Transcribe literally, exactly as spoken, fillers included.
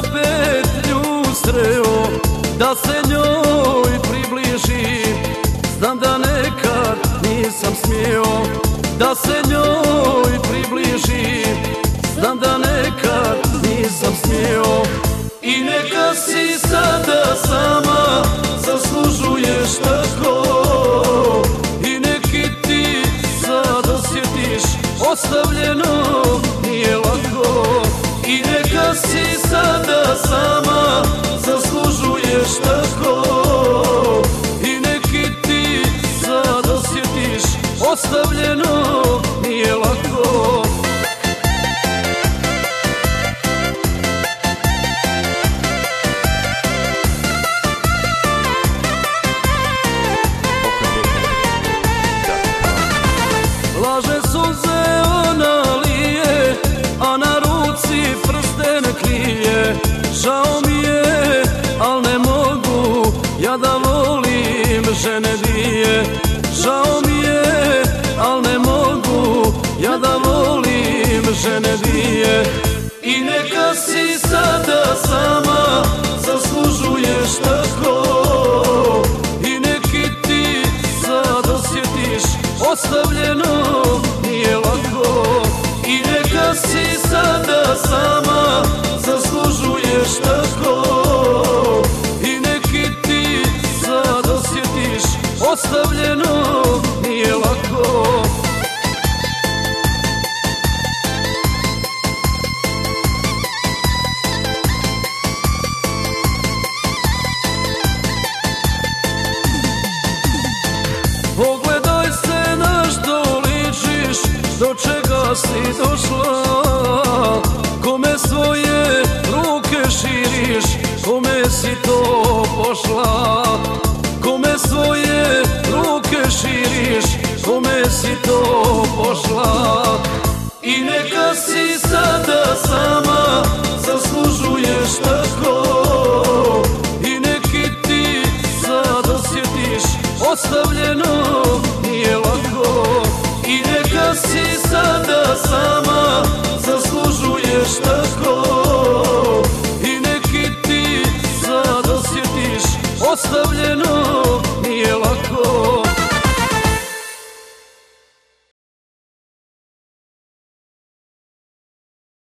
pet nju sreo, da se njoj približim. Znam da nekad nisam smio da se njoj približim. Znam da nekad nisam smio. I neka si sada sama, zaslužuješ tako. I neki ti sad osjetiš, ostavljeno nije lako. I neka si sada sama, zaslužuješ tako. I neki ti sad osjetiš, ostavljeno nije lako. Laže suze ona lije, a na ruci prsten krije. Žao mi je, al ne mogu ja da volim žene dvije. Žao mi je, al ne mogu ja da volim žene dvije. I neka si sada sama, zaslužuješ tako. I neki ti sad osjetiš, ostavljeno nije lako. I neka si sada sama, zaslužuješ tako. I neki ti sad osjetiš, ostavljeno nije lako. Pogledaj se na što ličiš, do čega si došla. Kome svoje ruke širiš, kome si to pošla. Kome svoje ruke širiš, kome si to pošla. I neka si sada sama, zaslužuješ tako. I neki ti sad osjetiš, ostavljeno nije lako. I neka si sada sama, zaslužuješ tako. I neki ti sad osjetiš, ostavljeno nije lako.